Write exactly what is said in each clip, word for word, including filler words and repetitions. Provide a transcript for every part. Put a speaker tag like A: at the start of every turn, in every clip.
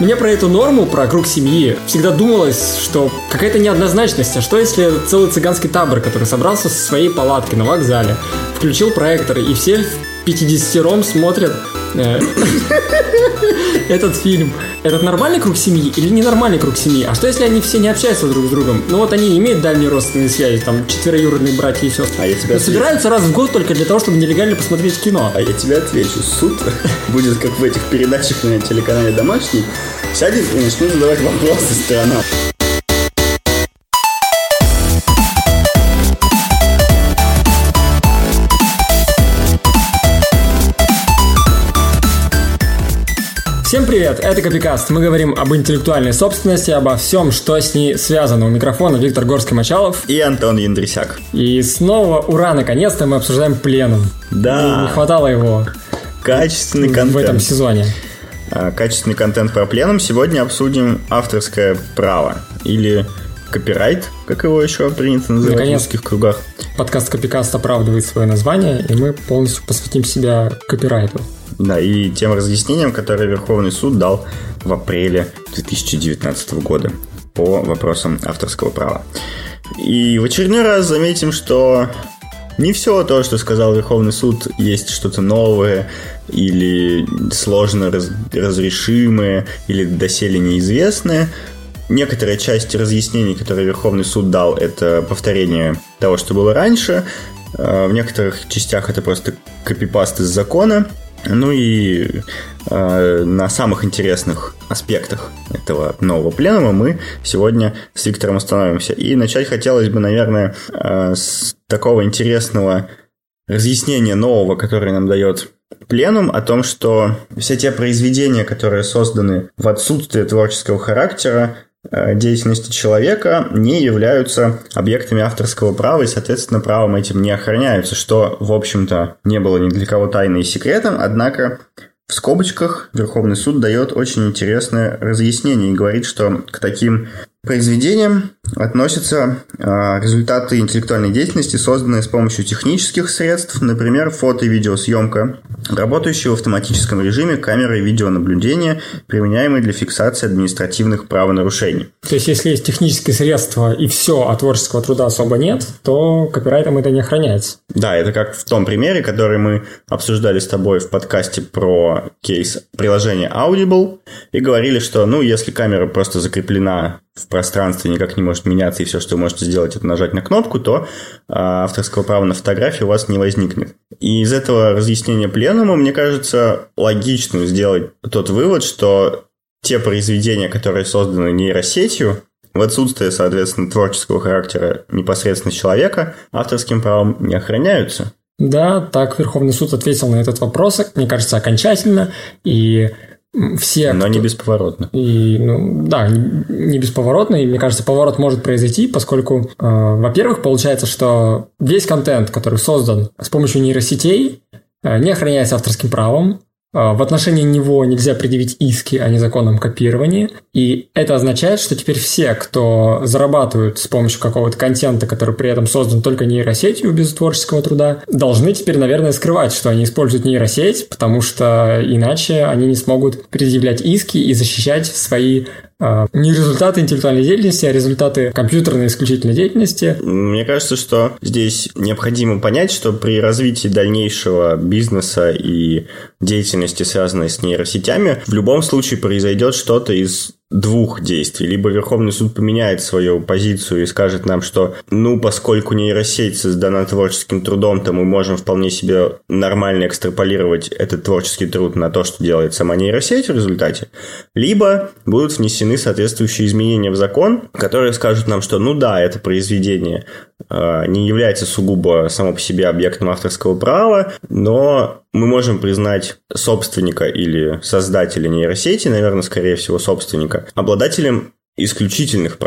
A: Мне про эту норму, про круг семьи, всегда думалось, что какая-то неоднозначность. А что если целый цыганский табор, который собрался со своей палаткой на вокзале, включил проектор, и все в пятидесятером смотрят э, этот фильм? Этот нормальный круг семьи или ненормальный круг семьи? А что если они все не общаются друг с другом? Ну вот они имеют дальние родственные связи, там четвероюродные братья и сестры.
B: А я тебя
A: но собираются раз в год только для того, чтобы нелегально посмотреть кино.
B: А я тебе отвечу. Суд будет как в этих передачах на телеканале «Домашний». Сядет и начнет задавать вопросы сторонам.
A: Всем привет, это Копикаст. Мы говорим об интеллектуальной собственности, обо всем, что с ней связано. У микрофона Виктор Горский-Мачалов
B: и Антон Яндрисяк.
A: И снова, ура, наконец-то мы обсуждаем Пленум.
B: Да.
A: Не хватало его.
B: Качественный контент
A: в этом сезоне.
B: Качественный контент про Пленум. Сегодня обсудим авторское право или копирайт, как его еще принято называть Наконец, в узких кругах.
A: Подкаст Копикаст оправдывает свое название, и мы полностью посвятим себя копирайту.
B: Да, и тем разъяснениям, которые Верховный суд дал в апреле две тысячи девятнадцатого года по вопросам авторского права. И в очередной раз заметим, что не все то, что сказал Верховный суд, есть что-то новое или сложно раз- разрешимое или доселе неизвестное. Некоторая часть разъяснений, которые Верховный суд дал, это повторение того, что было раньше. В некоторых частях это просто копипаст из закона. Ну и э, на самых интересных аспектах этого нового пленума мы сегодня с Виктором остановимся. И начать хотелось бы, наверное, э, с такого интересного разъяснения нового, которое нам дает пленум, о том, что все те произведения, которые созданы в отсутствие творческого характера деятельности человека, не являются объектами авторского права и, соответственно, правом этим не охраняются, что, в общем-то, не было ни для кого тайной и секретом, однако в скобочках Верховный суд дает очень интересное разъяснение и говорит, что к таким произведениям относятся э, результаты интеллектуальной деятельности, созданные с помощью технических средств, например, фото- и видеосъемка, работающие в автоматическом режиме камеры видеонаблюдения, применяемые для фиксации административных правонарушений.
A: То есть, если есть технические средства и все, а творческого труда особо нет, то копирайтом это не охраняется.
B: Да, это как в том примере, который мы обсуждали с тобой в подкасте про кейс приложения Audible, и говорили, что, ну, если камера просто закреплена в пространстве, никак не может меняться, и все, что вы можете сделать, это нажать на кнопку, то э, авторского права на фотографии у вас не возникнет. И из этого разъяснения пленума, мне кажется, логично сделать тот вывод, что те произведения, которые созданы нейросетью, в отсутствие, соответственно, творческого характера непосредственно человека, авторским правом не охраняются.
A: Да, так Верховный суд ответил на этот вопрос, мне кажется, окончательно, и все...
B: Но
A: кто...
B: не бесповоротно.
A: И, ну, да, не бесповоротно, и, мне кажется, поворот может произойти, поскольку, э, во-первых, получается, что весь контент, который создан с помощью нейросетей, э, не охраняется авторским правом. В отношении него нельзя предъявить иски о незаконном копировании, и это означает, что теперь все, кто зарабатывают с помощью какого-то контента, который при этом создан только нейросетью без творческого труда, должны теперь, наверное, скрывать, что они используют нейросеть, потому что иначе они не смогут предъявлять иски и защищать свои э, не результаты интеллектуальной деятельности, а результаты компьютерной исключительной деятельности.
B: Мне кажется, что здесь необходимо понять, что при развитии дальнейшего бизнеса и деятельности, связанной с нейросетями, в любом случае произойдет что-то из двух действий. Либо Верховный суд поменяет свою позицию и скажет нам, что, ну, поскольку нейросеть создана творческим трудом, то мы можем вполне себе нормально экстраполировать этот творческий труд на то, что делает сама нейросеть в результате. Либо будут внесены соответствующие изменения в закон, которые скажут нам, что, ну да, это произведение э, не является сугубо само по себе объектом авторского права, но мы можем признать собственника или создателя нейросети, наверное, скорее всего, собственника, обладателем исключительных прав.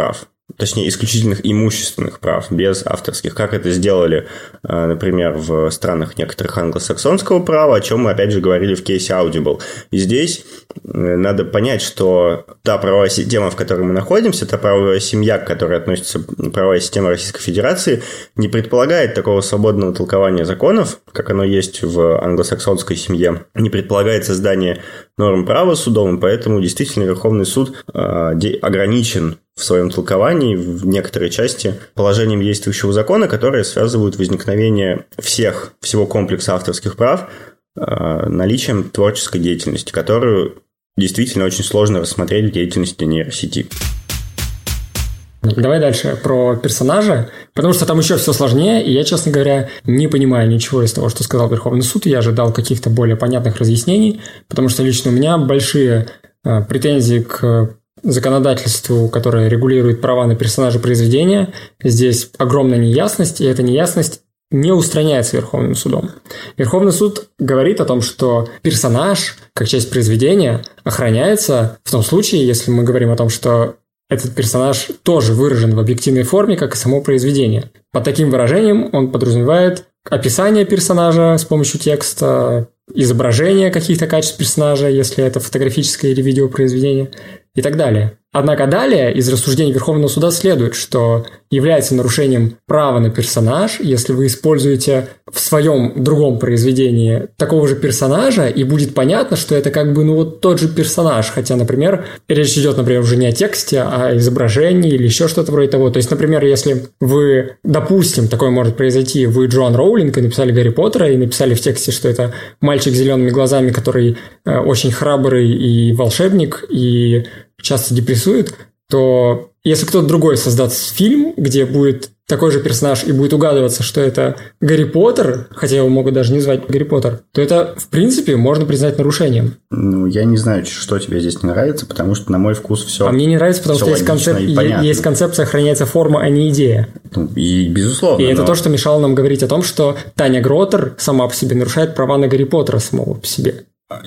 B: точнее, исключительных имущественных прав, без авторских, как это сделали, например, в странах некоторых англосаксонского права, о чем мы, опять же, говорили в кейсе Audible. И здесь надо понять, что та правовая система, в которой мы находимся, та правовая семья, к которой относится правовая система Российской Федерации, не предполагает такого свободного толкования законов, как оно есть в англосаксонской семье, не предполагает создание норм права судом, поэтому действительно Верховный суд ограничен в своем толковании в некоторой части положением действующего закона, которые связывают возникновение всех, всего комплекса авторских прав э, наличием творческой деятельности, которую действительно очень сложно рассмотреть в деятельности нейросети.
A: Давай дальше про персонажа, потому что там еще все сложнее, и я, честно говоря, не понимаю ничего из того, что сказал Верховный суд. Я ожидал каких-то более понятных разъяснений, потому что лично у меня большие э, претензии к законодательству, которое регулирует права на персонажа произведения. Здесь огромная неясность, и эта неясность не устраняется Верховным судом. Верховный суд говорит о том, что персонаж, как часть произведения, охраняется в том случае, если мы говорим о том, что этот персонаж тоже выражен в объективной форме, как и само произведение. Под таким выражением он подразумевает описание персонажа с помощью текста, изображение каких-то качеств персонажа, если это фотографическое или видеопроизведение, и так далее. Однако далее из рассуждений Верховного суда следует, что является нарушением права на персонаж, если вы используете в своем другом произведении такого же персонажа, и будет понятно, что это как бы ну вот тот же персонаж, хотя, например, речь идет, например, уже не о тексте, а о изображении или еще что-то вроде того. То есть, например, если вы, допустим, такое может произойти, вы Джоан Роулинг и написали Гарри Поттера, и написали в тексте, что это мальчик с зелеными глазами, который э, очень храбрый и волшебник, и часто депрессует, то если кто-то другой создаст фильм, где будет такой же персонаж и будет угадываться, что это Гарри Поттер, хотя его могут даже не звать Гарри Поттер, то это, в принципе, можно признать нарушением.
B: Ну, я не знаю, что тебе здесь не нравится, потому что, на мой вкус, все.
A: А мне не нравится, потому что есть, концеп... есть концепция «охраняется форма, а не идея».
B: Ну, и, безусловно.
A: И
B: но...
A: это то, что мешало нам говорить о том, что Таня Гротер сама по себе нарушает права на Гарри Поттера самого по себе.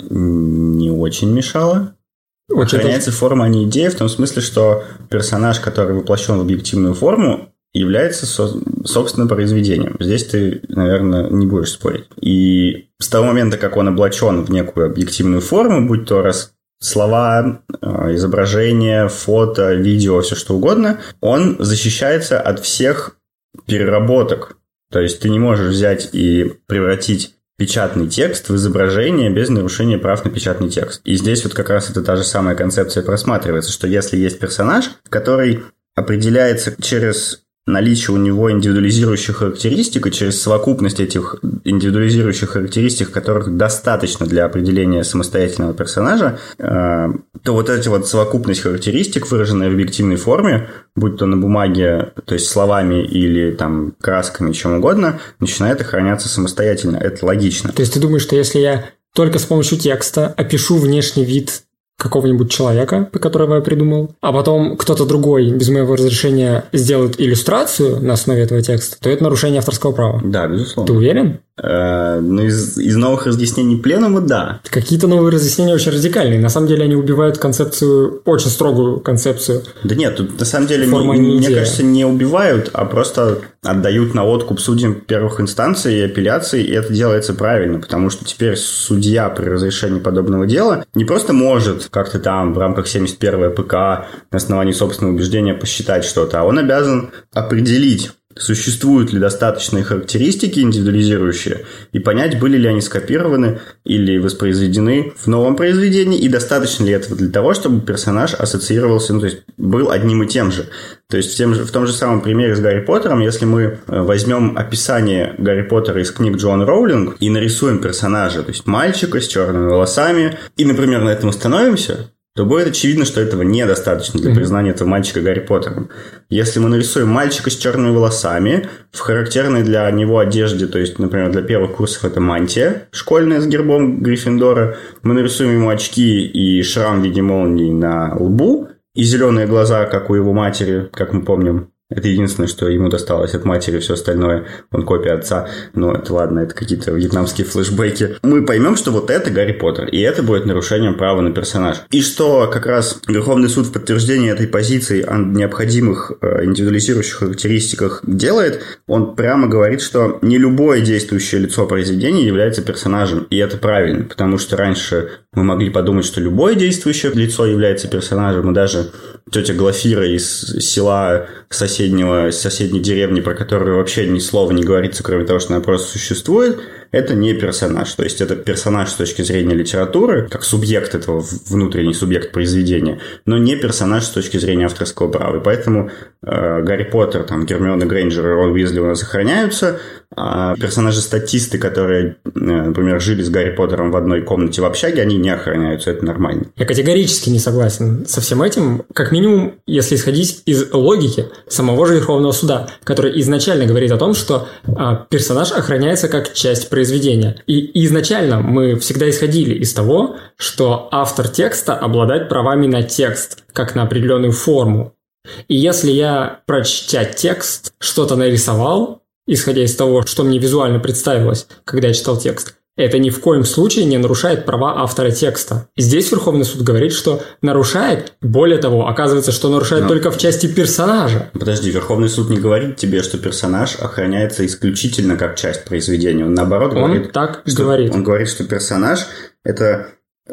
B: Не очень мешало.
A: Очень
B: Охраняется
A: точно.
B: форма, а не идея, в том смысле, что персонаж, который воплощен в объективную форму, является со- собственным произведением. Здесь ты, наверное, не будешь спорить. И с того момента, как он облачен в некую объективную форму, будь то раз слова, изображения, фото, видео, все что угодно, он защищается от всех переработок. То есть ты не можешь взять и превратить печатный текст в изображение без нарушения прав на печатный текст. И здесь вот как раз это та же самая концепция просматривается, что если есть персонаж, который определяется через наличие у него индивидуализирующих характеристик, и через совокупность этих индивидуализирующих характеристик, которых достаточно для определения самостоятельного персонажа, то вот эта вот совокупность характеристик, выраженная в объективной форме, будь то на бумаге, то есть словами или там красками, чем угодно, начинает охраняться самостоятельно. Это логично.
A: То есть ты думаешь, что если я только с помощью текста опишу внешний вид какого-нибудь человека, которого я придумал, а потом кто-то другой без моего разрешения сделает иллюстрацию на основе этого текста, то это нарушение авторского права?
B: Да, безусловно.
A: Ты уверен?
B: Ну, из, из новых разъяснений пленума, да.
A: Какие-то новые разъяснения очень радикальные. На самом деле они убивают концепцию, очень строгую концепцию.
B: Да нет, тут на самом деле,
A: Форма,
B: мне,
A: не
B: мне
A: идея.
B: кажется, не убивают, а просто отдают на откуп судьям первых инстанций и апелляций, и это делается правильно, потому что теперь судья при разрешении подобного дела не просто может как-то там в рамках семьдесят первого ПК на основании собственного убеждения посчитать что-то, а он обязан определить, существуют ли достаточные характеристики индивидуализирующие, и понять, были ли они скопированы или воспроизведены в новом произведении, и достаточно ли этого для того, чтобы персонаж ассоциировался, ну, то есть был одним и тем же. То есть в, тем же, в том же самом примере с Гарри Поттером, если мы возьмем описание Гарри Поттера из книг Джоан Роулинг и нарисуем персонажа, то есть мальчика с черными волосами, и, например, на этом остановимся, то будет очевидно, что этого недостаточно для признания этого мальчика Гарри Поттером. Если мы нарисуем мальчика с черными волосами в характерной для него одежде, то есть, например, для первых курсов это мантия школьная с гербом Гриффиндора, мы нарисуем ему очки и шрам в виде молнии на лбу, и зеленые глаза, как у его матери, как мы помним, Это единственное, что ему досталось от матери, все остальное, он копия отца. Но это ладно, это какие-то вьетнамские флешбеки. Мы поймем, что вот это Гарри Поттер, и это будет нарушением права на персонаж. И что как раз Верховный суд в подтверждении этой позиции о необходимых индивидуализирующих характеристиках делает, он прямо говорит, что не любое действующее лицо произведения является персонажем. И это правильно, потому что раньше мы могли подумать, что любое действующее лицо является персонажем, и даже тетя Глафира из села соседнего, соседней деревни, про которую вообще ни слова не говорится, кроме того, что она просто существует, это не персонаж. То есть, это персонаж с точки зрения литературы, как субъект этого, внутренний субъект произведения, но не персонаж с точки зрения авторского права. И поэтому э, Гарри Поттер, там, Гермиона Грейнджер и Рон Уизли у нас сохраняются, а персонажи-статисты, которые, например, жили с Гарри Поттером в одной комнате в общаге, они не охраняются, это нормально.
A: Я категорически не согласен со всем этим. Как минимум, если исходить из логики самого же Верховного суда, который изначально говорит о том, что а, персонаж охраняется как часть произведения. И изначально мы всегда исходили из того, что автор текста обладает правами на текст, как на определенную форму. И если я, прочтя текст, что-то нарисовал, исходя из того, что мне визуально представилось, когда я читал текст, это ни в коем случае не нарушает права автора текста. И здесь Верховный суд говорит, что нарушает, более того, оказывается, что нарушает Но... только в части персонажа.
B: Подожди, Верховный суд не говорит тебе, что персонаж охраняется исключительно как часть произведения. Он наоборот
A: он
B: говорит...
A: так
B: что...
A: говорит.
B: Он говорит, что персонаж – это...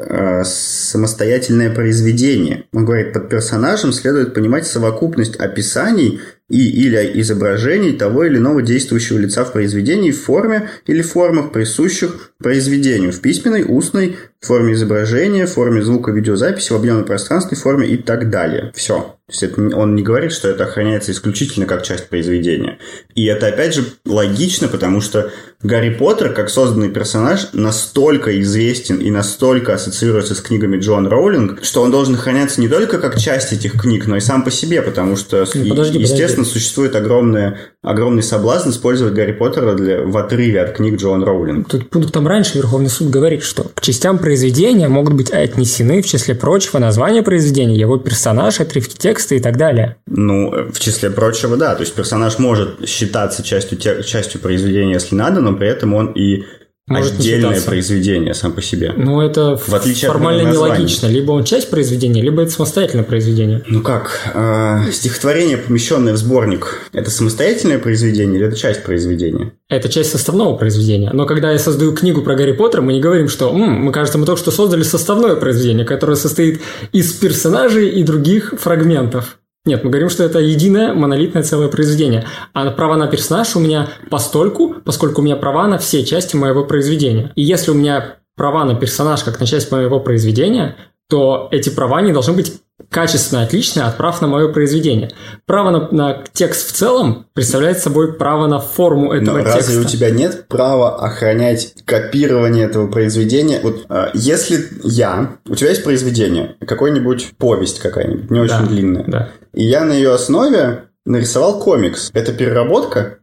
B: самостоятельное произведение. Он говорит, под персонажем следует понимать совокупность описаний и или изображений того или иного действующего лица в произведении в форме или формах, присущих произведению, в письменной, устной, в форме изображения, в форме звука, видеозаписи, в объемной пространственной форме и так далее. Все. То есть это, он не говорит, что это охраняется исключительно как часть произведения. И это, опять же, логично, потому что Гарри Поттер, как созданный персонаж, настолько известен и настолько ассоциируется с книгами Джоан Роулинг, что он должен охраняться не только как часть этих книг, но и сам по себе, потому что,
A: ну, подожди,
B: естественно,
A: подожди.
B: существует огромное, огромный соблазн использовать Гарри Поттера для, в отрыве от книг Джоан Роулинг.
A: Тут пунктом раньше Верховный суд говорит, что к частям произведения могут быть отнесены, в числе прочего, название произведения, его персонаж, отрывки текста и так далее.
B: Ну, в числе прочего, да. То есть персонаж может считаться частью, частью произведения, если надо, но при этом он и может отдельное произведение сам по себе.
A: Ну, это в отличие формально нелогично. Либо он часть произведения, либо это самостоятельное произведение.
B: Ну как? Э, стихотворение, помещенное в сборник, это самостоятельное произведение или это часть произведения?
A: Это часть составного произведения. Но когда я создаю книгу про Гарри Поттера, мы не говорим, что М, мы, кажется, мы только что создали составное произведение, которое состоит из персонажей и других фрагментов. Нет, мы говорим, что это единое монолитное целое произведение. А права на персонаж у меня постольку, поскольку у меня права на все части моего произведения. И если у меня права на персонаж как на часть моего произведения, то эти права не должны быть качественно отличные от прав на мое произведение. Право на, на текст в целом представляет собой право на форму этого
B: Но
A: текста.
B: Разве у тебя нет права охранять копирование этого произведения? Вот э, если я... У тебя есть произведение, какой-нибудь повесть какая-нибудь, не очень
A: да,
B: длинная.
A: Да.
B: И я на ее основе нарисовал комикс. Это переработка?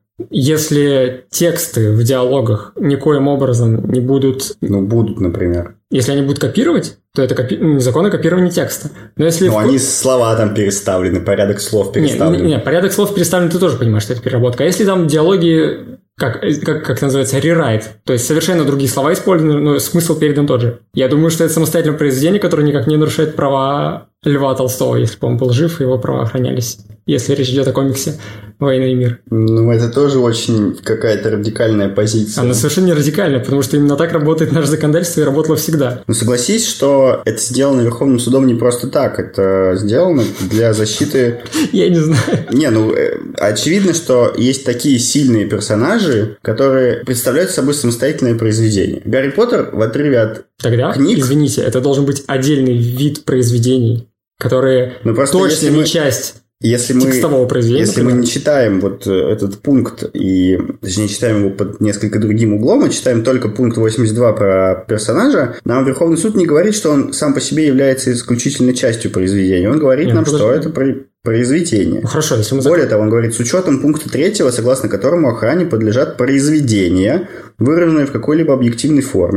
A: Если тексты в диалогах никоим образом не будут...
B: Ну, будут, например.
A: Если они будут копировать, то это копи... законы копирования текста. Но если...
B: Ну,
A: в...
B: они слова там переставлены, порядок слов переставлен.
A: Не, не, не, порядок слов переставлен, ты тоже понимаешь, что это переработка. А если там диалоги, как, как, как называется, rewrite, то есть совершенно другие слова использованы, но смысл передан тот же. Я думаю, что это самостоятельное произведение, которое никак не нарушает права Льва Толстого, если бы он был жив, его права охранялись. Если речь идет о комиксе «Война и мир».
B: Ну, это тоже очень какая-то радикальная позиция.
A: Она совершенно не радикальная, потому что именно так работает наше законодательство и работало всегда.
B: Ну, согласись, что это сделано Верховным судом не просто так. Это сделано для защиты...
A: Я не знаю.
B: Не, ну, очевидно, что есть такие сильные персонажи, которые представляют собой самостоятельное произведение. Гарри Поттер в отрыве от
A: Тогда,
B: книг...
A: извините, это должен быть отдельный вид произведений, которые
B: ну,
A: точно не
B: мы...
A: часть...
B: Если мы,
A: текстового произведения.
B: Если например. мы не читаем вот этот пункт, и, точнее, читаем его под несколько другим углом, а читаем только пункт восемьдесят два про персонажа, нам Верховный суд не говорит, что он сам по себе является исключительно частью произведения. Он говорит Нет, нам, подожди. что это произведение.
A: Ну, хорошо, если мы...
B: Более того, он говорит, с учетом пункта третьего, согласно которому охране подлежат произведения, выраженные в какой-либо объективной форме,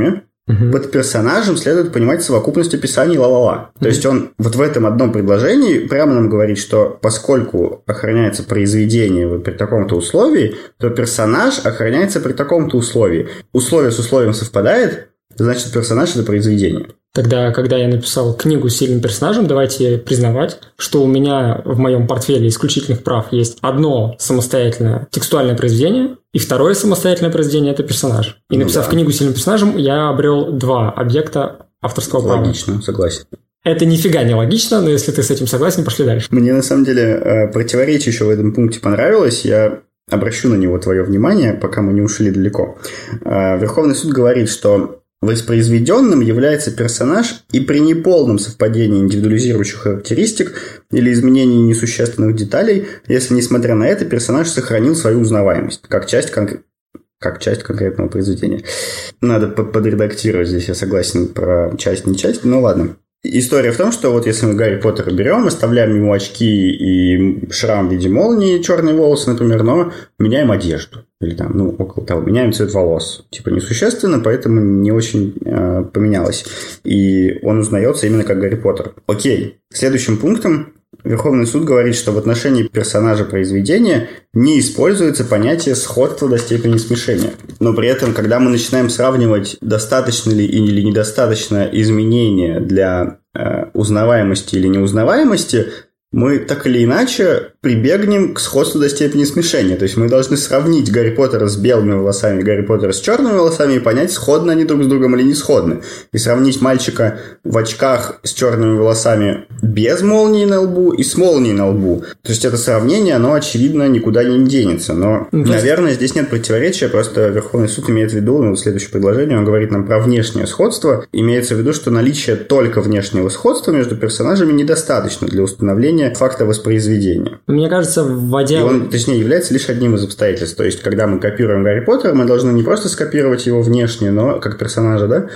B: Угу. Под персонажем следует понимать совокупность описаний ла-ла-ла. То угу. есть он вот в этом одном предложении прямо нам говорит, что поскольку охраняется произведение при таком-то условии, то персонаж охраняется при таком-то условии. Условие с условием совпадает, значит персонаж – это произведение.
A: Тогда, когда я написал книгу с сильным персонажем, давайте признавать, что у меня в моем портфеле исключительных прав есть одно самостоятельное текстуальное произведение, и второе самостоятельное произведение – это персонаж. И написав ну, да. книгу с сильным персонажем, я обрел два объекта авторского права.
B: Логично, согласен.
A: Это нифига не логично, но если ты с этим согласен, пошли дальше.
B: Мне на самом деле противоречие еще в этом пункте понравилось. Я обращу на него твое внимание, пока мы не ушли далеко. Верховный суд говорит, что воспроизведенным является персонаж и при неполном совпадении индивидуализирующих характеристик или изменении несущественных деталей, если, несмотря на это, персонаж сохранил свою узнаваемость, как часть, конкр... как часть конкретного произведения. Надо подредактировать здесь, я согласен, про часть, не часть, ну ладно. История в том, что вот если мы Гарри Поттера берем, оставляем ему очки и шрам в виде молнии, черные волосы, например, но меняем одежду. Или там, ну, около того, меняем цвет волос. Типа несущественно, поэтому не очень э, поменялось. И он узнается именно как Гарри Поттер. Окей. Следующим пунктом Верховный суд говорит, что в отношении персонажа произведения не используется понятие сходства до степени смешения. Но при этом, когда мы начинаем сравнивать, достаточно ли или недостаточно изменения для э, узнаваемости или неузнаваемости, мы так или иначе прибегнем к сходству до степени смешения. То есть мы должны сравнить Гарри Поттера с белыми волосами, Гарри Поттера с черными волосами и понять, сходны они друг с другом или не сходны. И сравнить мальчика в очках с черными волосами без молнии на лбу и с молнией на лбу. То есть это сравнение, оно, очевидно, никуда не денется. Но, ну, наверное, здесь нет противоречия, просто Верховный суд имеет в виду, ну, следующее предложение, он говорит нам про внешнее сходство. Имеется в виду, что наличие только внешнего сходства между персонажами недостаточно для установления факта воспроизведения.
A: Мне кажется, вводя...
B: И он, точнее, является лишь одним из обстоятельств. То есть, когда мы копируем Гарри Поттера, мы должны не просто скопировать его внешне, но как персонажа, да,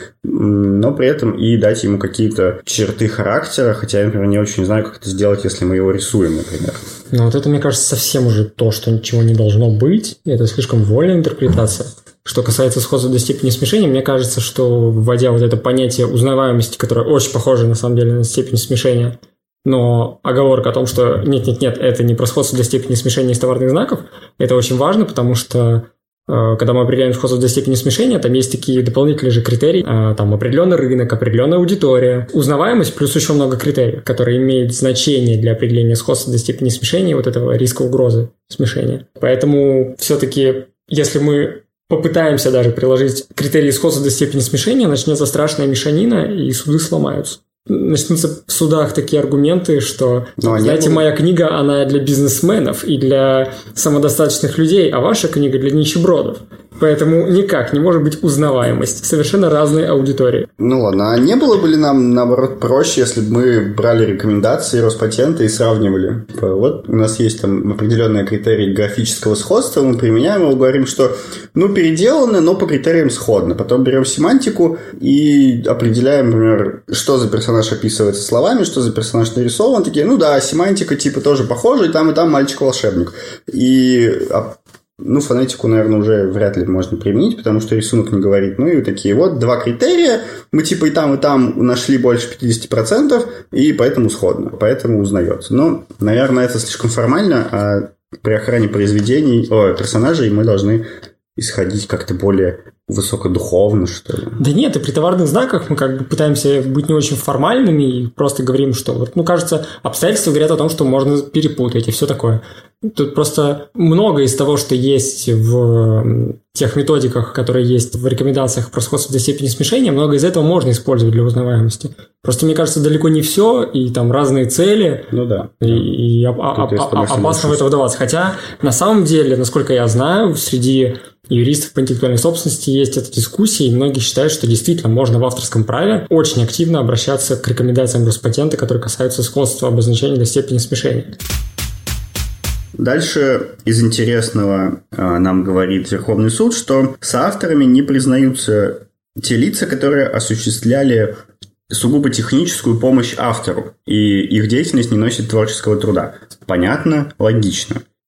B: но при этом и дать ему какие-то черты характера, хотя я, например, не очень знаю, как это сделать, если мы его рисуем, например.
A: Ну, вот это, мне кажется, совсем уже то, что ничего не должно быть. Это слишком вольная интерпретация. Что касается сходства до степени смешения, мне кажется, что вводя вот это понятие узнаваемости, которое очень похоже, на самом деле, на степень смешения, но оговорка о том, что нет-нет-нет, это не про сходство до степени смешения из товарных знаков, это очень важно, потому что э, когда мы определяем сходство до степени смешения, там есть такие дополнительные же критерии, э, там определенный рынок, определенная аудитория, узнаваемость, плюс еще много критериев, которые имеют значение для определения сходства до степени смешения, вот этого риска угрозы смешения. Поэтому все-таки, если мы попытаемся даже приложить критерии сходства до степени смешения, начнется страшная мешанина, и суды сломаются. Начнутся в судах такие аргументы, что, ну, знаете, были... моя книга, она для бизнесменов и для самодостаточных людей, а ваша книга для нищебродов. Поэтому никак не может быть узнаваемость. Совершенно разные аудитории.
B: Ну ладно, а не было бы ли нам, наоборот, проще, если бы мы брали рекомендации Роспатента и сравнивали? Вот у нас есть там определенные критерии графического сходства, мы применяем его, говорим, что ну переделано, но по критериям сходно. Потом берем семантику и определяем, например, что за персонаж описывается словами, что за персонаж нарисован. Такие, ну да, семантика типа тоже похожа, и там, и там мальчик-волшебник. И... Ну, фонетику, наверное, уже вряд ли можно применить, потому что рисунок не говорит. Ну, и такие вот два критерия. Мы типа и там, и там нашли больше пятьдесят процентов, и поэтому сходно, поэтому узнается. Но, наверное, это слишком формально, а при охране произведений, о, персонажей мы должны исходить как-то более высокодуховно, что ли.
A: Да нет, и при товарных знаках мы как бы пытаемся быть не очень формальными и просто говорим, что вот, ну, кажется, обстоятельства говорят о том, что можно перепутать и все такое. Тут просто много из того, что есть в тех методиках, которые есть в рекомендациях про сходство до степени смешения, много из этого можно использовать для узнаваемости. Просто, мне кажется, далеко не все, и там разные цели.
B: Ну да.
A: И, и а, а, а, опасно в это вдаваться. Хотя, на самом деле, насколько я знаю, среди юристов по интеллектуальной собственности есть эта дискуссия, и многие считают, что действительно можно в авторском праве очень активно обращаться к рекомендациям Роспатента, которые касаются сходства обозначения до степени смешения.
B: Дальше из интересного э, нам говорит Верховный суд, что соавторами не признаются те лица, которые осуществляли сугубо техническую помощь автору, и их деятельность не носит творческого труда. Понятно, логично.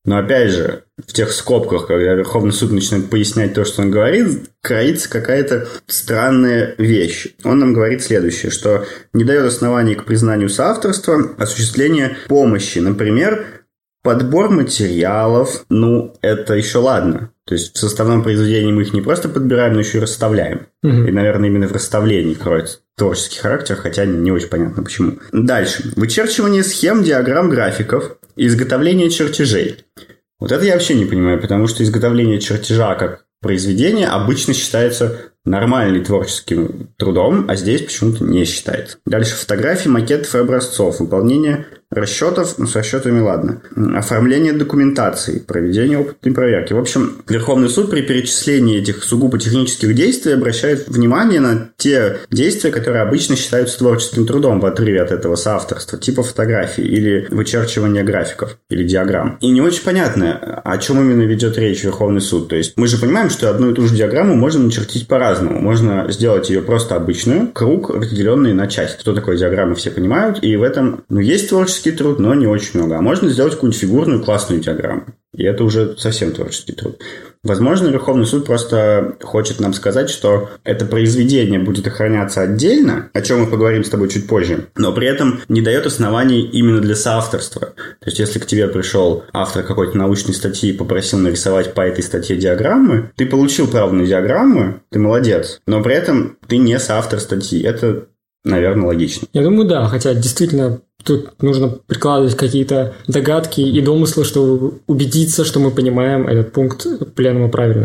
B: Но опять же, в тех скобках, когда Верховный суд начинает пояснять то, что он говорит, кроится какая-то странная вещь. Он нам говорит следующее, что не дает оснований к признанию соавторства осуществление помощи. Например, подбор материалов, ну, это еще ладно. То есть в составном произведении мы их не просто подбираем, но еще и расставляем. Mm-hmm. И, наверное, именно в расставлении кроется творческий характер, хотя не очень понятно почему. Дальше. Вычерчивание схем, диаграмм, графиков и изготовление чертежей. Вот это я вообще не понимаю, потому что изготовление чертежа как произведение обычно считается нормальным творческим трудом, а здесь почему-то не считается. Дальше фотографии, макетов и образцов, выполнение расчетов, ну, с расчетами ладно, оформление документации, проведение опытной проверки. В общем, Верховный суд при перечислении этих сугубо технических действий обращает внимание на те действия, которые обычно считаются творческим трудом в отрыве от этого соавторства, типа фотографии или вычерчивания графиков или диаграмм. И не очень понятно, о чем именно ведет речь Верховный суд. То есть мы же понимаем, что одну и ту же диаграмму можно начертить по-разному. Можно сделать ее просто обычную, круг, разделенный на части. Что такое диаграмма, все понимают, и в этом, ну, есть творческий труд, но не очень много. А можно сделать какую-нибудь фигурную классную диаграмму. И это уже совсем творческий труд. Возможно, Верховный суд просто хочет нам сказать, что это произведение будет охраняться отдельно, о чем мы поговорим с тобой чуть позже, но при этом не дает оснований именно для соавторства. То есть, если к тебе пришел автор какой-то научной статьи и попросил нарисовать по этой статье диаграммы, ты получил право на диаграммы, ты молодец, но при этом ты не соавтор статьи. Это, наверное, логично.
A: Я думаю, да, хотя действительно тут нужно прикладывать какие-то догадки и домыслы, чтобы убедиться, что мы понимаем этот пункт пленума правильно.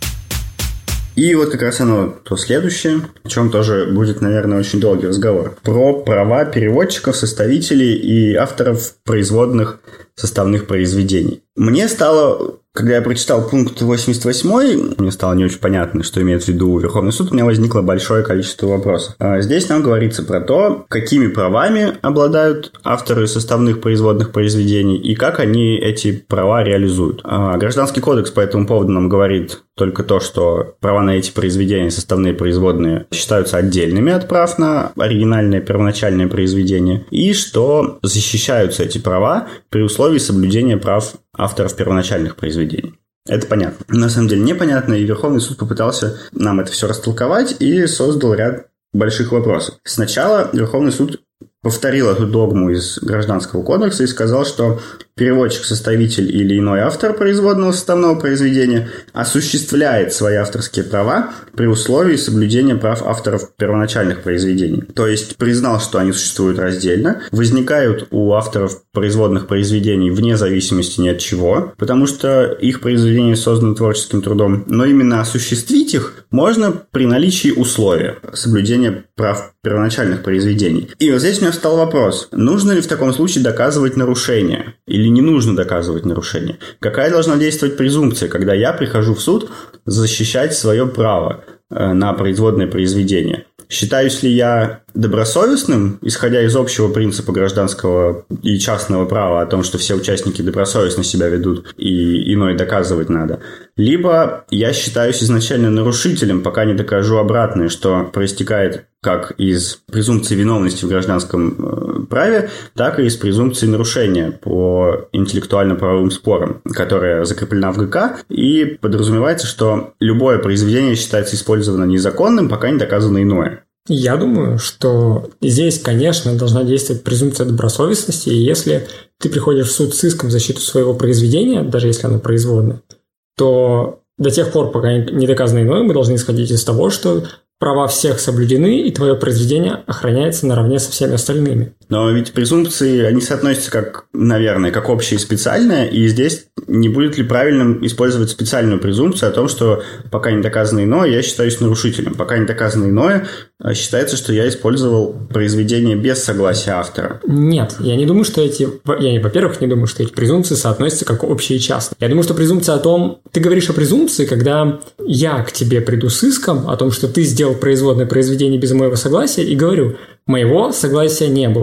B: И вот как раз оно то следующее, о чем тоже будет, наверное, очень долгий разговор. Про права переводчиков, составителей и авторов производных составных произведений. Мне стало, когда я прочитал пункт восемьдесят восемь, мне стало не очень понятно, что имеет в виду Верховный суд, у меня возникло большое количество вопросов. Здесь нам говорится про то, какими правами обладают авторы составных производных произведений и как они эти права реализуют. Гражданский кодекс по этому поводу нам говорит только то, что права на эти произведения, составные производные, считаются отдельными от прав на оригинальное первоначальное произведение, и что защищаются эти права при условии соблюдения прав авторов первоначальных произведений. Это понятно. На самом деле непонятно, и Верховный суд попытался нам это все растолковать и создал ряд больших вопросов. Сначала Верховный суд повторил эту догму из Гражданского кодекса и сказал, что переводчик, составитель или иной автор производного составного произведения осуществляет свои авторские права при условии соблюдения прав авторов первоначальных произведений. То есть признал, что они существуют раздельно, возникают у авторов производных произведений вне зависимости ни от чего, потому что их произведения созданы творческим трудом, но именно осуществить их можно при наличии условия соблюдения прав первоначальных произведений. И вот здесь у меня встал вопрос, нужно ли в таком случае доказывать нарушение или не нужно доказывать нарушение? Какая должна действовать презумпция, когда я прихожу в суд защищать свое право на производное произведение? Считаюсь ли я добросовестным, исходя из общего принципа гражданского и частного права о том, что все участники добросовестно себя ведут и иное доказывать надо? Либо я считаюсь изначально нарушителем, пока не докажу обратное, что проистекает как из презумпции виновности в гражданском праве, так и из презумпции нарушения по интеллектуально-правовым спорам, которая закреплена в ГК, и подразумевается, что любое произведение считается использовано незаконным, пока не доказано иное.
A: Я думаю, что здесь, конечно, должна действовать презумпция добросовестности, и если ты приходишь в суд с иском в защиту своего произведения, даже если оно производное, то до тех пор, пока не доказано иное, мы должны исходить из того, что права всех соблюдены, и твое произведение охраняется наравне со всеми остальными.
B: Но ведь презумпции, они соотносятся как, наверное, как общее и специальное, и здесь не будет ли правильным использовать специальную презумпцию о том, что пока не доказано иное, я считаюсь нарушителем. Пока не доказано иное, считается, что я использовал произведение без согласия автора.
A: Нет, я не думаю, что эти... Я, во-первых, не думаю, что эти презумпции соотносятся как общее и частное. Я думаю, что презумпция о том... Ты говоришь о презумпции, когда я к тебе приду с иском о том, что ты сделал производное произведение без моего согласия, и говорю, моего согласия не было.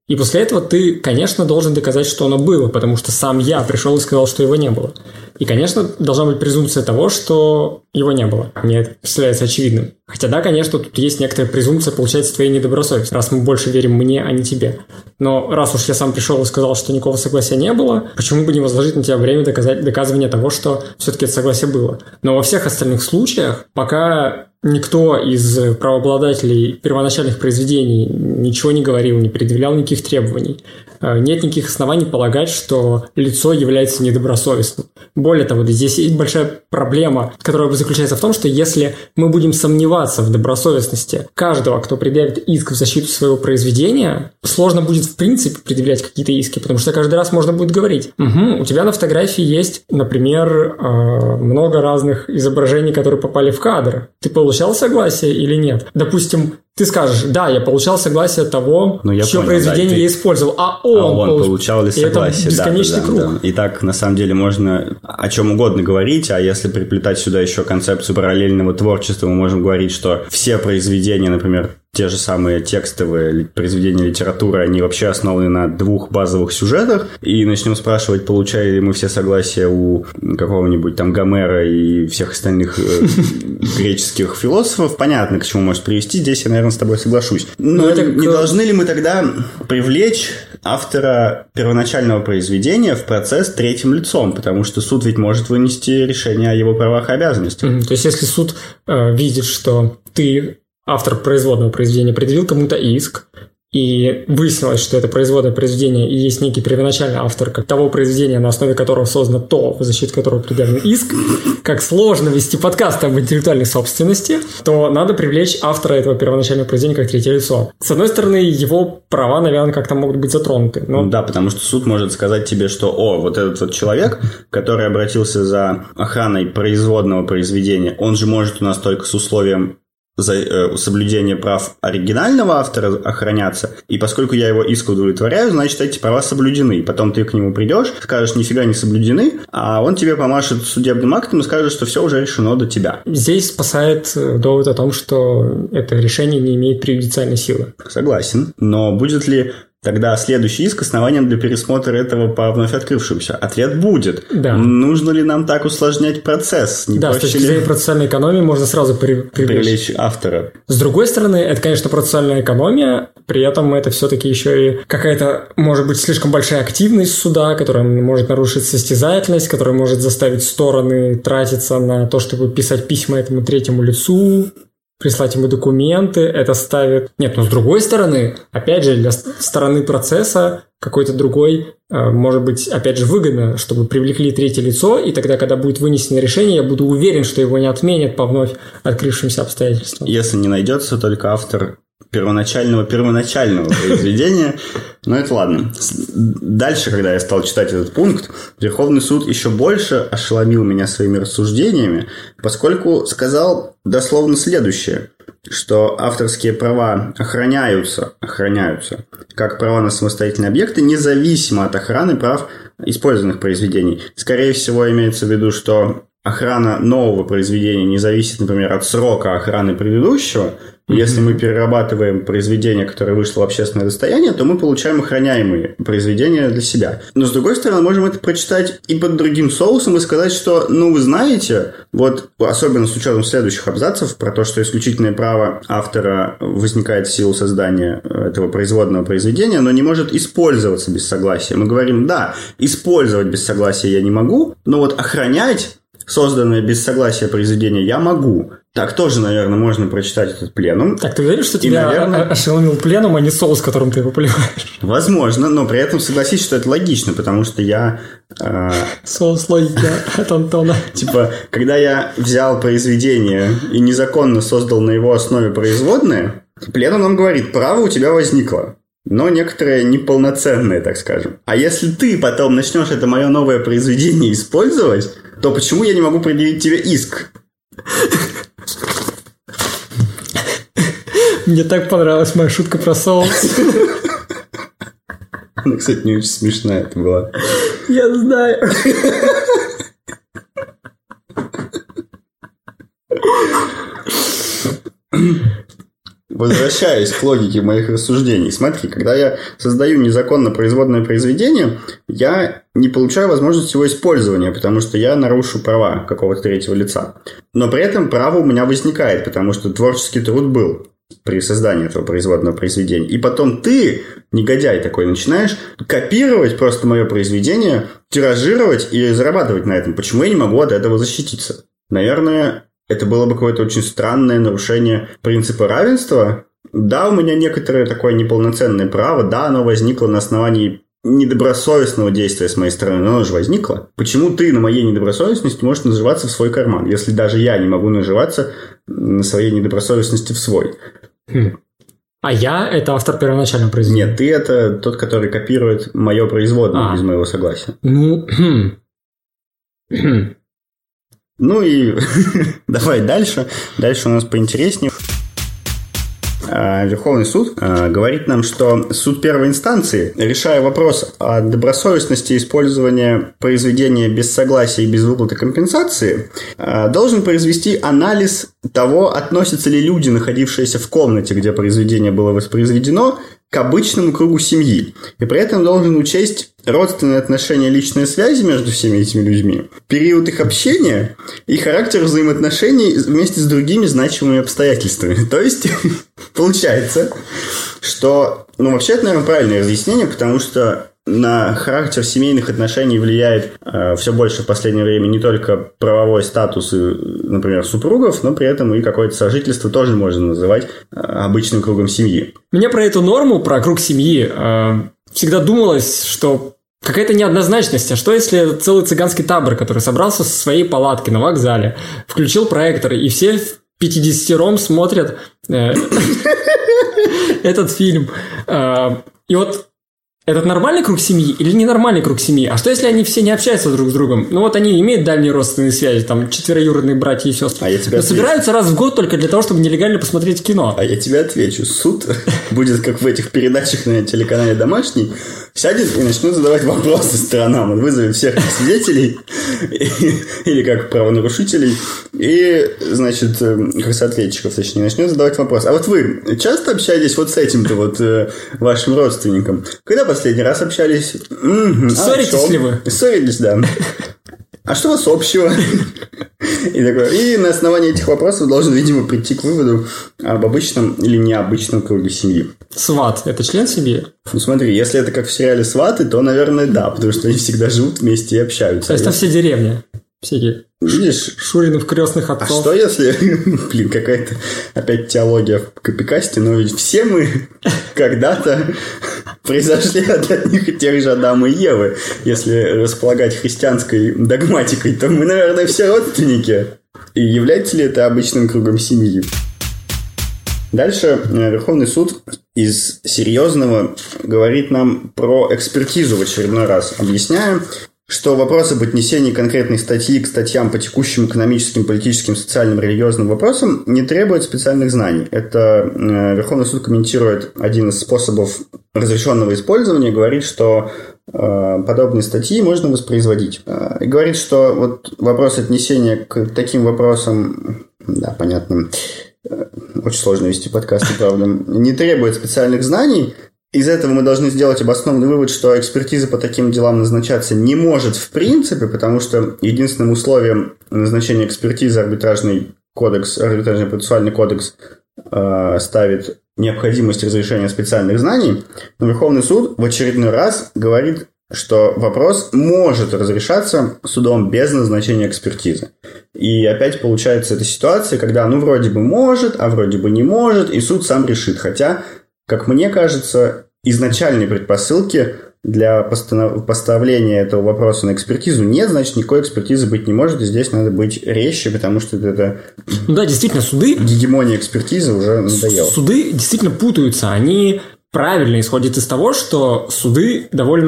A: И после этого ты, конечно, должен доказать, что оно было, потому что сам я пришел и сказал, что его не было. И, конечно, должна быть презумпция того, что его не было. Мне это представляется очевидным. Хотя, да, конечно, тут есть некоторая презумпция, получается, твоей недобросовестности, раз мы больше верим мне, а не тебе. Но раз уж я сам пришел и сказал, что никакого согласия не было, почему бы не возложить на тебя время доказать, доказывания того, что все-таки это согласие было? Но во всех остальных случаях, пока никто из правообладателей первоначальных произведений ничего не говорил, не предъявлял никаких требований, нет никаких оснований полагать, что лицо является недобросовестным. Более того, здесь есть большая проблема, которая заключается в том, что если мы будем сомневаться в добросовестности каждого, кто предъявит иск в защиту своего произведения, сложно будет в принципе предъявлять какие-то иски, потому что каждый раз можно будет говорить: угу, у тебя на фотографии есть, например, много разных изображений, которые попали в кадр. Ты получал согласие или нет? Допустим, ты скажешь: да, я получал согласие того, ну, чье понял, произведение да, ты... я использовал, а он,
B: а он получ... получал ли согласие.
A: Это бесконечный
B: да, да,
A: круг.
B: Да, да. И так, на самом деле, можно о чем угодно говорить, а если приплетать сюда еще концепцию параллельного творчества, мы можем говорить, что все произведения, например, те же самые текстовые произведения литературы, они вообще основаны на двух базовых сюжетах, и начнем спрашивать, получали ли мы все согласия у какого-нибудь там Гомера и всех остальных э, греческих философов, понятно, к чему может привести, здесь я, наверное, с тобой соглашусь. Но, Но это... не должны ли мы тогда привлечь автора первоначального произведения в процесс третьим лицом, потому что суд ведь может вынести решение о его правах и обязанностях.
A: Mm-hmm. То есть, если суд э, видит, что ты, автор производного произведения, предъявил кому-то иск, и выяснилось, что это производное произведение, и есть некий первоначальный автор как того произведения, на основе которого создано то, в защиту которого предъявлен иск, как сложно вести подкасты об интеллектуальной собственности, то надо привлечь автора этого первоначального произведения как третье лицо. С одной стороны, его права, наверное, как-то могут быть затронуты. Но...
B: Да, потому что суд может сказать тебе, что о, вот этот вот человек, который обратился за охраной производного произведения, он же может у нас только с условием за э, соблюдение прав оригинального автора охраняться, и поскольку я его иск удовлетворяю, значит, эти права соблюдены. И потом ты к нему придешь, скажешь, нифига не соблюдены, а он тебе помашет судебным актом и скажет, что все уже решено до тебя.
A: Здесь спасает довод о том, что это решение не имеет преюдициальной силы.
B: Согласен. Но будет ли тогда следующий иск основанием для пересмотра этого по вновь открывшемуся? Ответ будет.
A: Да.
B: Нужно ли нам так усложнять процесс? Не
A: да, с точки зрения процессуальной экономии можно сразу при, привлечь.
B: привлечь автора.
A: С другой стороны, это, конечно, процессуальная экономия, при этом это все-таки еще и какая-то, может быть, слишком большая активность суда, которая может нарушить состязательность, которая может заставить стороны тратиться на то, чтобы писать письма этому третьему лицу, прислать ему документы, это ставит... Нет, но с другой стороны, опять же, для стороны процесса какой-то другой, может быть, опять же, выгодно, чтобы привлекли третье лицо, и тогда, когда будет вынесено решение, я буду уверен, что его не отменят по вновь открывшимся обстоятельствам.
B: Если не найдется только автор первоначального первоначального произведения, но это ладно. Дальше, когда я стал читать этот пункт, Верховный суд еще больше ошеломил меня своими рассуждениями, поскольку сказал дословно следующее, что авторские права охраняются, охраняются как права на самостоятельные объекты, независимо от охраны прав использованных произведений. Скорее всего, имеется в виду, что охрана нового произведения не зависит, например, от срока охраны предыдущего. Если мы перерабатываем произведение, которое вышло в общественное достояние, то мы получаем охраняемые произведения для себя. Но, с другой стороны, можем это прочитать и под другим соусом и сказать, что, ну, вы знаете, вот особенно с учетом следующих абзацев про то, что исключительное право автора возникает в силу создания этого производного произведения, но не может использоваться без согласия. Мы говорим, да, использовать без согласия я не могу, но вот охранять созданное без согласия произведение я могу. Так тоже, наверное, можно прочитать этот пленум.
A: Так, ты уверен, что и, тебя наверное... ошеломил пленум, а не соус, которым ты его поливаешь?
B: Возможно, но при этом согласись, что это логично, потому что я... Э...
A: Соус логики от Антона.
B: Типа, когда я взял произведение и незаконно создал на его основе производное, пленум нам говорит, право у тебя возникло. Но некоторые неполноценные, так скажем. А если ты потом начнешь это мое новое произведение использовать, то почему я не могу предъявить тебе иск?
A: Мне так понравилась моя шутка про соус.
B: Она, кстати, не очень смешная это была.
A: Я знаю.
B: возвращаясь к логике моих рассуждений, смотри, когда я создаю незаконно производное произведение, я не получаю возможность его использования, потому что я нарушу права какого-то третьего лица. Но при этом право у меня возникает, потому что творческий труд был при создании этого производного произведения. И потом ты, негодяй такой, начинаешь копировать просто мое произведение, тиражировать и зарабатывать на этом. Почему я не могу от этого защититься? Наверное, это было бы какое-то очень странное нарушение принципа равенства. Да, у меня некоторое такое неполноценное право, да, оно возникло на основании недобросовестного действия с моей стороны, но оно же возникло. Почему ты на моей недобросовестности можешь наживаться в свой карман, если даже я не могу наживаться на своей недобросовестности в свой?
A: Хм. А я – это автор первоначального произведения?
B: Нет, ты – это тот, который копирует мое производное а. без моего согласия.
A: Ну, хм. Хм.
B: Ну и давай дальше. Дальше у нас поинтереснее. Верховный суд говорит нам, что суд первой инстанции, решая вопрос о добросовестности использования произведения без согласия и без выплаты компенсации, должен произвести анализ того, относятся ли люди, находившиеся в комнате, где произведение было воспроизведено, к обычному кругу семьи. И при этом должен учесть родственные отношения, личные связи между всеми этими людьми, период их общения и характер взаимоотношений вместе с другими значимыми обстоятельствами. То есть, получается, что... Ну, вообще, это, наверное, правильное разъяснение, потому что на характер семейных отношений влияет э, все больше в последнее время не только правовой статус, например, супругов, но при этом и какое-то сожительство тоже можно называть э, обычным кругом семьи.
A: Мне про эту норму, про круг семьи, э, всегда думалось, что какая-то неоднозначность. А что, если целый цыганский табор, который собрался со своей палатки на вокзале, включил проектор, и все в пятидесятером смотрят этот фильм? И вот этот нормальный круг семьи или ненормальный круг семьи? А что, если они все не общаются друг с другом? Ну, вот они имеют дальние родственные связи, там, четвероюродные братья и сестры.
B: А я тебе
A: но собираются раз в год только для того, чтобы нелегально посмотреть кино.
B: А я тебе отвечу. Суд будет, как в этих передачах на телеканале «Домашний», сядет и начнет задавать вопросы сторонам. Он вызовет всех свидетелей или как правонарушителей и, значит, как соответчиков, точнее, начнет задавать вопросы. А вот вы часто общаетесь вот с этим-то вот вашим родственником? Когда последний раз общались? М-м,
A: Ссоритесь а, ли вы?
B: Ссорились, да. А что у вас общего? И, такое. И на основании этих вопросов должен, видимо, прийти к выводу об обычном или необычном круге семьи.
A: Сват – это член семьи?
B: Ну, смотри, если это как в сериале «Сваты», то, наверное, да, потому что они всегда живут вместе и общаются.
A: То есть, это все деревни? Всякие
B: Видишь?
A: Шуринов крестных отцов.
B: А что если, блин, какая-то опять теология в копикасте, но ведь все мы когда-то произошли от одних и тех же Адама и Евы. Если располагать христианской догматикой, то мы, наверное, все родственники. И является ли это обычным кругом семьи? Дальше Верховный суд из серьезного говорит нам про экспертизу в очередной раз, объясняя, что вопрос об отнесении конкретной статьи к статьям по текущим экономическим, политическим, социальным, религиозным вопросам не требует специальных знаний. Это э, Верховный суд комментирует один из способов разрешенного использования, говорит, что э, подобные статьи можно воспроизводить. Э, и говорит, что вот вопрос отнесения к таким вопросам, да, понятно, э, очень сложно вести подкасты, правда, не требует специальных знаний. Из этого мы должны сделать обоснованный вывод, что экспертиза по таким делам назначаться не может в принципе, потому что единственным условием назначения экспертизы арбитражный кодекс, арбитражный процессуальный кодекс э, ставит необходимость разрешения специальных знаний. Но Верховный суд в очередной раз говорит, что вопрос может разрешаться судом без назначения экспертизы. И опять получается эта ситуация, когда ну вроде бы может, а вроде бы не может, и суд сам решит. Хотя, как мне кажется, изначальной предпосылки для постанов... поставления этого вопроса на экспертизу нет, значит, никакой экспертизы быть не может, и здесь надо быть резче, потому что это...
A: Ну да, действительно, суды...
B: Гегемония экспертизы уже надоела.
A: Суды действительно путаются, они правильно исходят из того, что суды довольно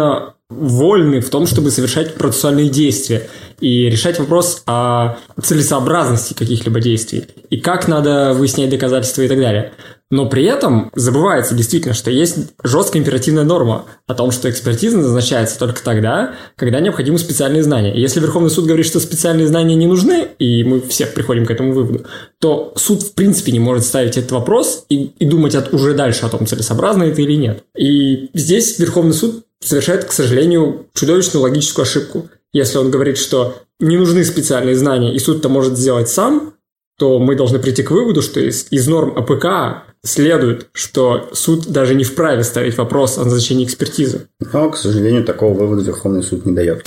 A: вольны в том, чтобы совершать процессуальные действия и решать вопрос о целесообразности каких-либо действий и как надо выяснять доказательства и так далее. Но при этом забывается действительно, что есть жесткая императивная норма о том, что экспертиза назначается только тогда, когда необходимы специальные знания. И если Верховный суд говорит, что специальные знания не нужны, и мы все приходим к этому выводу, то суд в принципе не может ставить этот вопрос и, и думать от, уже дальше о том, целесообразно это или нет. И здесь Верховный суд совершает, к сожалению, чудовищную логическую ошибку. Если он говорит, что не нужны специальные знания, и суд это может сделать сам, то мы должны прийти к выводу, что из, из норм АПК следует, что суд даже не вправе ставить вопрос о назначении экспертизы.
B: Но, к сожалению, такого вывода Верховный суд не дает.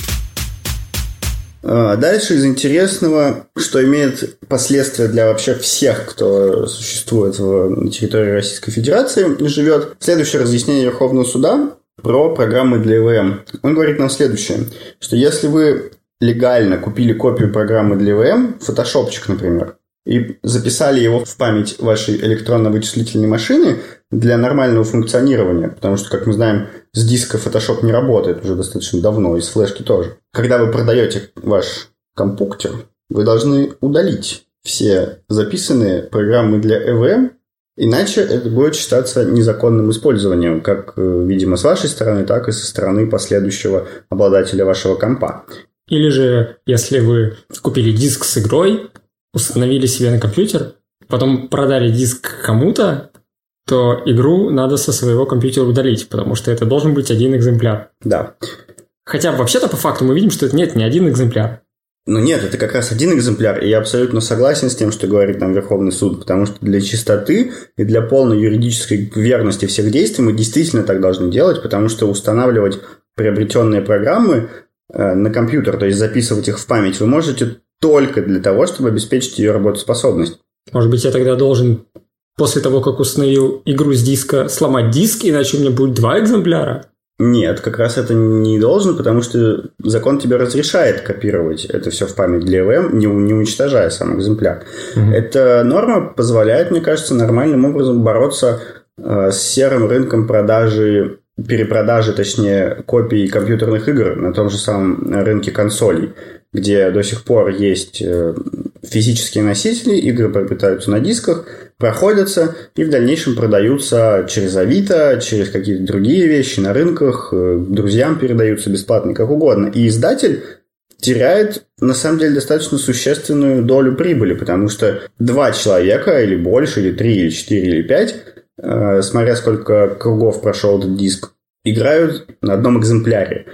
B: Дальше из интересного, что имеет последствия для вообще всех, кто существует на территории Российской Федерации и живет. Следующее разъяснение Верховного суда про программы для ИВМ. Он говорит нам следующее, что если вы легально купили копию программы для ИВМ, фотошопчик, например, и записали его в память вашей электронно-вычислительной машины для нормального функционирования, потому что, как мы знаем, с диска Photoshop не работает уже достаточно давно, и с флешки тоже. Когда вы продаете ваш компьютер, вы должны удалить все записанные программы для ИВМ, иначе это будет считаться незаконным использованием, как, видимо, с вашей стороны, так и со стороны последующего обладателя вашего компа.
A: Или же, если вы купили диск с игрой, установили себе на компьютер, потом продали диск кому-то, то игру надо со своего компьютера удалить, потому что это должен быть один экземпляр.
B: Да.
A: Хотя вообще-то по факту мы видим, что это нет, не один экземпляр.
B: Ну нет, это как раз один экземпляр, и я абсолютно согласен с тем, что говорит нам Верховный суд, потому что для чистоты и для полной юридической верности всех действий мы действительно так должны делать, потому что устанавливать приобретенные программы э, на компьютер, то есть записывать их в память, вы можете только для того, чтобы обеспечить ее работоспособность.
A: Может быть, я тогда должен после того, как установил игру с диска, сломать диск, иначе у меня будет два экземпляра?
B: Нет, как раз это не должен, потому что закон тебе разрешает копировать это все в память для ИВМ, не, не уничтожая сам экземпляр. Угу. Эта норма позволяет, мне кажется, нормальным образом бороться э, с серым рынком продажи, перепродажи, точнее, копий компьютерных игр на том же самом рынке консолей, где до сих пор есть физические носители, игры приобретаются на дисках, проходятся и в дальнейшем продаются через Авито, через какие-то другие вещи на рынках, друзьям передаются бесплатно, как угодно. И издатель теряет, на самом деле, достаточно существенную долю прибыли, потому что два человека, или больше, или три, или четыре, или пять, смотря сколько кругов прошел этот диск, играют на одном экземпляре.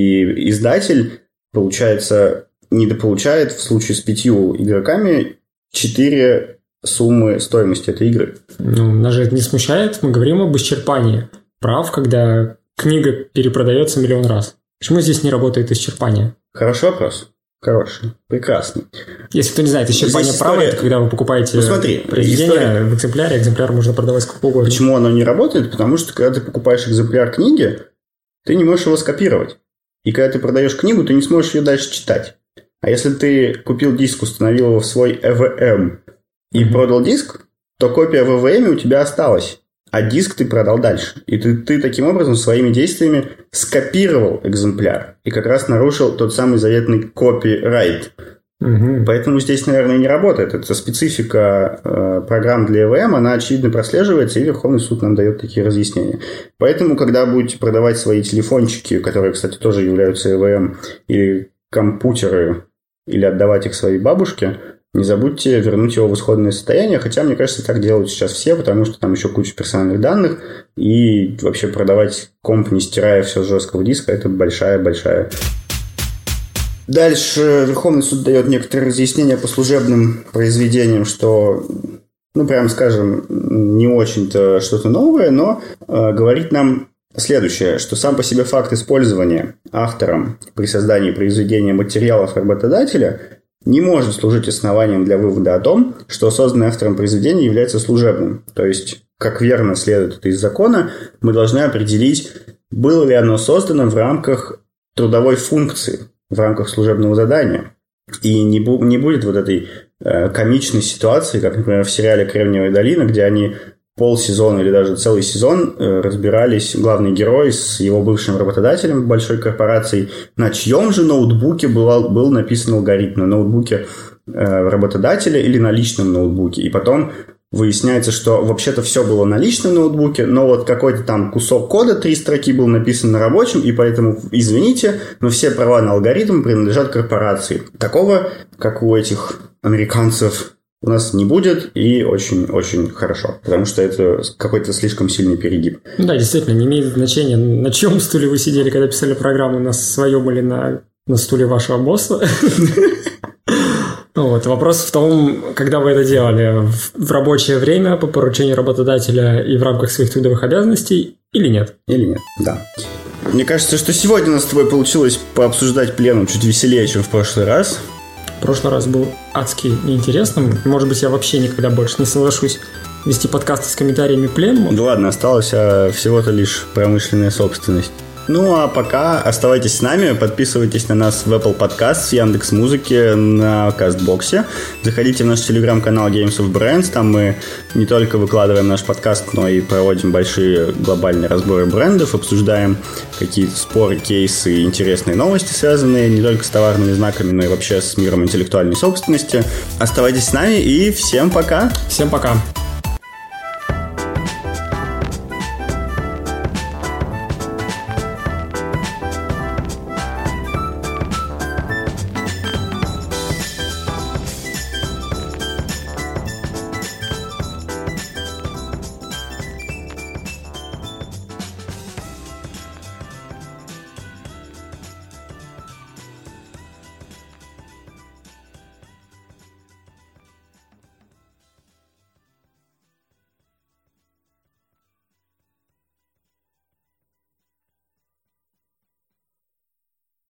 B: И издатель, получается, недополучает в случае с пятью игроками четыре суммы стоимости этой игры.
A: Ну, нас же это не смущает. Мы говорим об исчерпании прав, когда книга перепродается миллион раз. Почему здесь не работает исчерпание?
B: Хороший вопрос. Хороший. Прекрасный.
A: Если кто не знает, исчерпание права история... – это когда вы покупаете
B: ну, смотри,
A: произведение история... в экземпляре, экземпляр можно продавать сколько угодно.
B: Почему оно не работает? Потому что, когда ты покупаешь экземпляр книги, ты не можешь его скопировать. И когда ты продаешь книгу, ты не сможешь ее дальше читать. А если ты купил диск, установил его в свой и ви эм и mm-hmm. продал диск, то копия в и ви эм у тебя осталась, а диск ты продал дальше. И ты, ты таким образом своими действиями скопировал экземпляр и как раз нарушил тот самый заветный копирайт. Mm-hmm. Поэтому здесь, наверное, не работает. Это специфика э, программ для и ви эм, она очевидно прослеживается, и Верховный суд нам дает такие разъяснения. Поэтому, когда будете продавать свои телефончики, которые, кстати, тоже являются и ви эм, или компьютеры, или отдавать их своей бабушке, не забудьте вернуть его в исходное состояние, хотя, мне кажется, так делают сейчас все, потому что там еще куча персональных данных, и вообще продавать комп, не стирая все с жесткого диска, это большая-большая... Дальше Верховный суд дает некоторые разъяснения по служебным произведениям, что, ну, прям скажем, не очень-то что-то новое, но э, говорит нам следующее, что сам по себе факт использования автором при создании произведения материалов работодателя не может служить основанием для вывода о том, что созданное автором произведение является служебным. То есть, как верно следует это из закона, мы должны определить, было ли оно создано в рамках трудовой функции, в рамках служебного задания. И не, бу- не будет вот этой э, комичной ситуации, как, например, в сериале «Кремниевая долина», где они полсезона или даже целый сезон разбирались главный герой с его бывшим работодателем большой корпорацией, на чьем же ноутбуке был, был написан алгоритм, на ноутбуке работодателя или на личном ноутбуке. И потом выясняется, что вообще-то все было на личном ноутбуке, но вот какой-то там кусок кода, три строки был написан на рабочем, и поэтому, извините, но все права на алгоритм принадлежат корпорации. Такого, как у этих американцев, у нас не будет, и очень-очень хорошо, потому что это какой-то слишком сильный перегиб.
A: Да, действительно, не имеет значения, на чем стуле вы сидели, когда писали программу, на своем или на, на стуле вашего босса. Вот. Вопрос в том, когда вы это делали, в рабочее время, по поручению работодателя и в рамках своих трудовых обязанностей или нет?
B: Или нет, да. Мне кажется, что сегодня у нас с тобой получилось пообсуждать пленум чуть веселее, чем в прошлый раз.
A: В прошлый раз был адски неинтересным. Может быть, я вообще никогда больше не соглашусь вести подкасты с комментариями пленума.
B: Да ладно, осталась а, всего-то лишь промышленная собственность. Ну, а пока оставайтесь с нами, подписывайтесь на нас в Apple Podcasts, в Яндекс.Музыке, на Кастбоксе. Заходите в наш телеграм-канал Games of Brands, там мы не только выкладываем наш подкаст, но и проводим большие глобальные разборы брендов, обсуждаем какие-то споры, кейсы, интересные новости, связанные не только с товарными знаками, но и вообще с миром интеллектуальной собственности. Оставайтесь с нами и всем пока!
A: Всем пока!